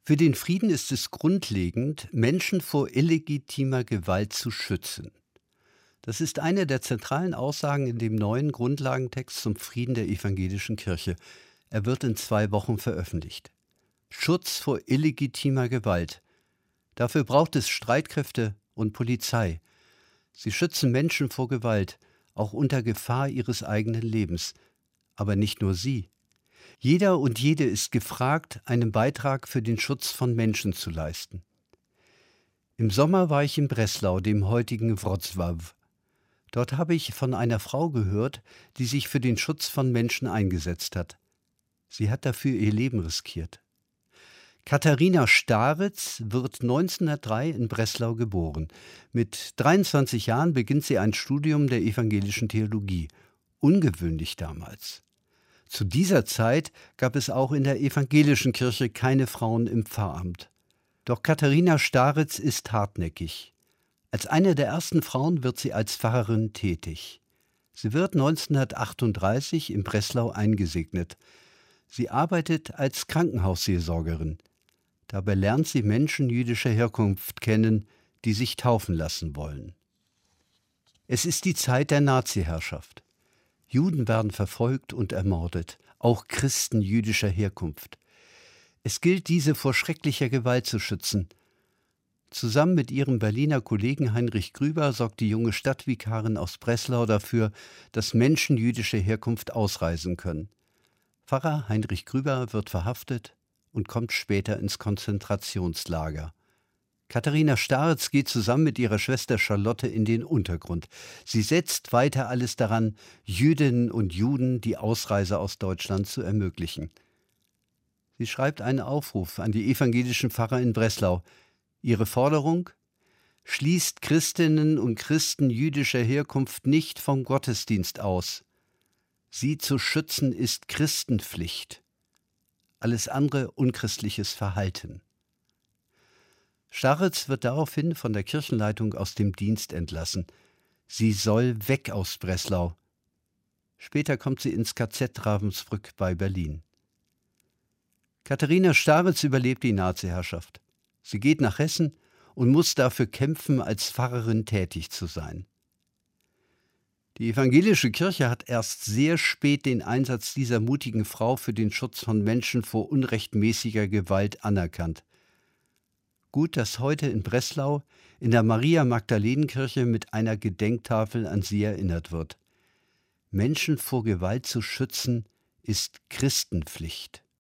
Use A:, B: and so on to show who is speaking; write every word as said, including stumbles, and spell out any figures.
A: Für den Frieden ist es grundlegend, Menschen vor illegitimer Gewalt zu schützen. Das ist eine der zentralen Aussagen in dem neuen Grundlagentext zum Frieden der evangelischen Kirche. Er wird in zwei Wochen veröffentlicht. Schutz vor illegitimer Gewalt. Dafür braucht es Streitkräfte und Polizei. Sie schützen Menschen vor Gewalt, auch unter Gefahr ihres eigenen Lebens. Aber nicht nur sie. Jeder und jede ist gefragt, einen Beitrag für den Schutz von Menschen zu leisten. Im Sommer war ich in Breslau, dem heutigen Wrocław. Dort habe ich von einer Frau gehört, die sich für den Schutz von Menschen eingesetzt hat. Sie hat dafür ihr Leben riskiert. Katharina Staritz wird neunzehnhundertdrei in Breslau geboren. Mit dreiundzwanzig Jahren beginnt sie ein Studium der evangelischen Theologie. Ungewöhnlich damals. Zu dieser Zeit gab es auch in der evangelischen Kirche keine Frauen im Pfarramt. Doch Katharina Staritz ist hartnäckig. Als eine der ersten Frauen wird sie als Pfarrerin tätig. Sie wird neunzehnhundertachtunddreißig in Breslau eingesegnet. Sie arbeitet als Krankenhausseelsorgerin. Dabei lernt sie Menschen jüdischer Herkunft kennen, die sich taufen lassen wollen. Es ist die Zeit der Naziherrschaft. Juden werden verfolgt und ermordet, auch Christen jüdischer Herkunft. Es gilt, diese vor schrecklicher Gewalt zu schützen. Zusammen mit ihrem Berliner Kollegen Heinrich Grüber sorgt die junge Stadtvikarin aus Breslau dafür, dass Menschen jüdischer Herkunft ausreisen können. Pfarrer Heinrich Grüber wird verhaftet und kommt später ins Konzentrationslager. Katharina Staritz geht zusammen mit ihrer Schwester Charlotte in den Untergrund. Sie setzt weiter alles daran, Jüdinnen und Juden die Ausreise aus Deutschland zu ermöglichen. Sie schreibt einen Aufruf an die evangelischen Pfarrer in Breslau. Ihre Forderung: Schließt Christinnen und Christen jüdischer Herkunft nicht vom Gottesdienst aus. Sie zu schützen ist Christenpflicht. Alles andere unchristliches Verhalten. Staritz wird daraufhin von der Kirchenleitung aus dem Dienst entlassen. Sie soll weg aus Breslau. Später kommt sie ins K Z Ravensbrück bei Berlin. Katharina Staritz überlebt die Naziherrschaft. Sie geht nach Hessen und muss dafür kämpfen, als Pfarrerin tätig zu sein. Die evangelische Kirche hat erst sehr spät den Einsatz dieser mutigen Frau für den Schutz von Menschen vor unrechtmäßiger Gewalt anerkannt. Gut, dass heute in Breslau in der Maria-Magdalenen-Kirche mit einer Gedenktafel an sie erinnert wird. Menschen vor Gewalt zu schützen, ist Christenpflicht.